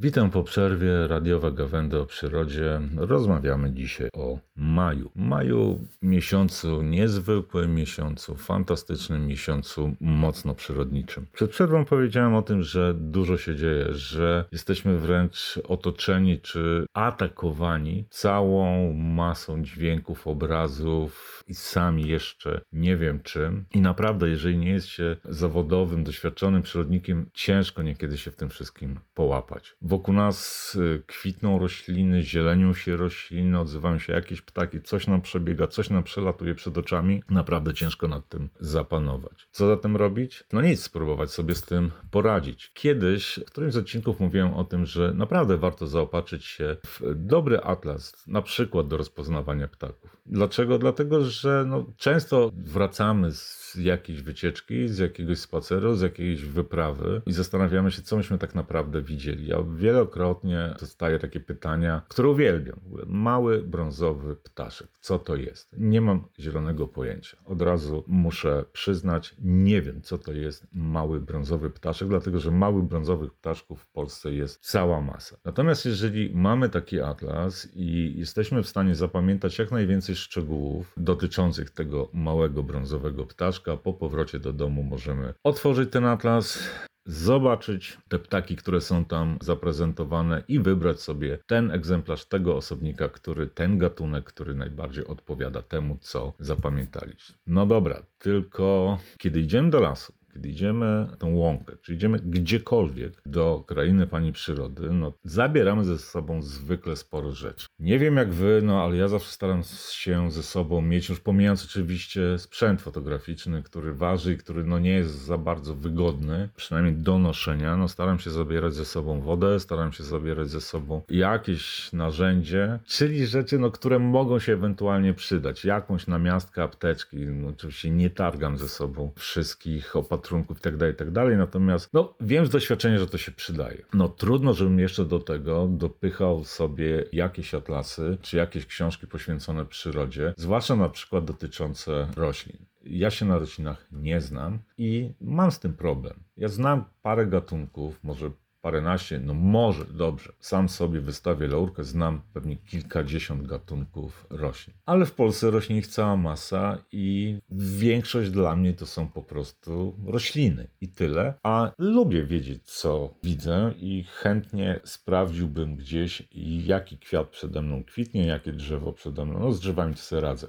Witam po przerwie, radiowe gawędy o przyrodzie. Rozmawiamy dzisiaj o maju. Maju, miesiącu niezwykłym, miesiącu fantastycznym, miesiącu mocno przyrodniczym. Przed przerwą powiedziałem o tym, że dużo się dzieje, że jesteśmy wręcz otoczeni czy atakowani całą masą dźwięków, obrazów i sami jeszcze nie wiem czym. I naprawdę, jeżeli nie jest się zawodowym, doświadczonym przyrodnikiem, ciężko niekiedy się w tym wszystkim połapać. Wokół nas kwitną rośliny, zielenią się rośliny, odzywają się jakieś ptaki, coś nam przebiega, coś nam przelatuje przed oczami. Naprawdę ciężko nad tym zapanować. Co zatem robić? No nic, spróbować sobie z tym poradzić. Kiedyś w którymś z odcinków mówiłem o tym, że naprawdę warto zaopatrzyć się w dobry atlas, na przykład do rozpoznawania ptaków. Dlaczego? Dlatego, że często wracamy z jakiejś wycieczki, z jakiegoś spaceru, z jakiejś wyprawy i zastanawiamy się, co myśmy tak naprawdę widzieli. Ja wielokrotnie dostaję takie pytania, które uwielbiam. Mały brązowy ptaszek. Co to jest? Nie mam zielonego pojęcia. Od razu muszę przyznać, nie wiem, co to jest mały brązowy ptaszek, dlatego że małych brązowych ptaszków w Polsce jest cała masa. Natomiast jeżeli mamy taki atlas i jesteśmy w stanie zapamiętać jak najwięcej szczegółów dotyczących tego małego brązowego ptaszka, po powrocie do domu możemy otworzyć ten atlas, zobaczyć te ptaki, które są tam zaprezentowane i wybrać sobie ten egzemplarz tego osobnika, ten gatunek, który najbardziej odpowiada temu, co zapamiętaliśmy. No dobra, tylko kiedy idziemy do lasu, kiedy idziemy na tą łąkę, czy idziemy gdziekolwiek do krainy pani przyrody, zabieramy ze sobą zwykle sporo rzeczy. Nie wiem jak wy, ale ja zawsze staram się ze sobą mieć, już pomijając oczywiście sprzęt fotograficzny, który waży i który nie jest za bardzo wygodny, przynajmniej do noszenia. Staram się zabierać ze sobą wodę, staram się zabierać ze sobą jakieś narzędzie, czyli rzeczy, które mogą się ewentualnie przydać. Jakąś namiastkę, apteczki. Oczywiście nie targam ze sobą wszystkich opatrunków i tak dalej, natomiast wiem z doświadczenia, że to się przydaje. Trudno, żebym jeszcze do tego dopychał sobie jakieś atlasy, czy jakieś książki poświęcone przyrodzie, zwłaszcza na przykład dotyczące roślin. Ja się na roślinach nie znam i mam z tym problem. Ja znam parę gatunków, może paręnaście, może, dobrze. Sam sobie wystawię laurkę, znam pewnie kilkadziesiąt gatunków roślin. Ale w Polsce rośnie ich cała masa i większość dla mnie to są po prostu rośliny i tyle. A lubię wiedzieć, co widzę i chętnie sprawdziłbym gdzieś, jaki kwiat przede mną kwitnie, jakie drzewo przede mną. Z drzewami to sobie radzę.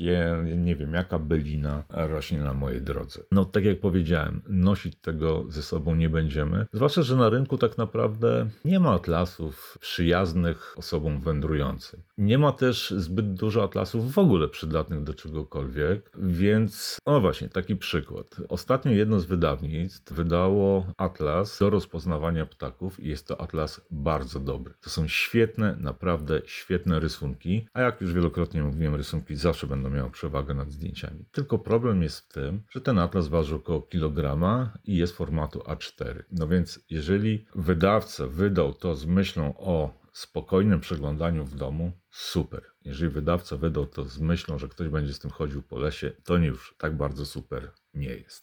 Jaka bylina rośnie na mojej drodze. Tak jak powiedziałem, nosić tego ze sobą nie będziemy. Zwłaszcza, że na rynku tak naprawdę nie ma atlasów przyjaznych osobom wędrującym. Nie ma też zbyt dużo atlasów w ogóle przydatnych do czegokolwiek, więc właśnie taki przykład. Ostatnio jedno z wydawnictw wydało atlas do rozpoznawania ptaków i jest to atlas bardzo dobry. To są świetne, naprawdę świetne rysunki, a jak już wielokrotnie mówiłem, rysunki zawsze będą miały przewagę nad zdjęciami. Tylko problem jest w tym, że ten atlas waży około kilograma i jest formatu A4. Więc jeżeli wydawca wydał to z myślą o spokojnym przeglądaniu w domu, super. Jeżeli wydawca wydał to z myślą, że ktoś będzie z tym chodził po lesie, to już tak bardzo super nie jest.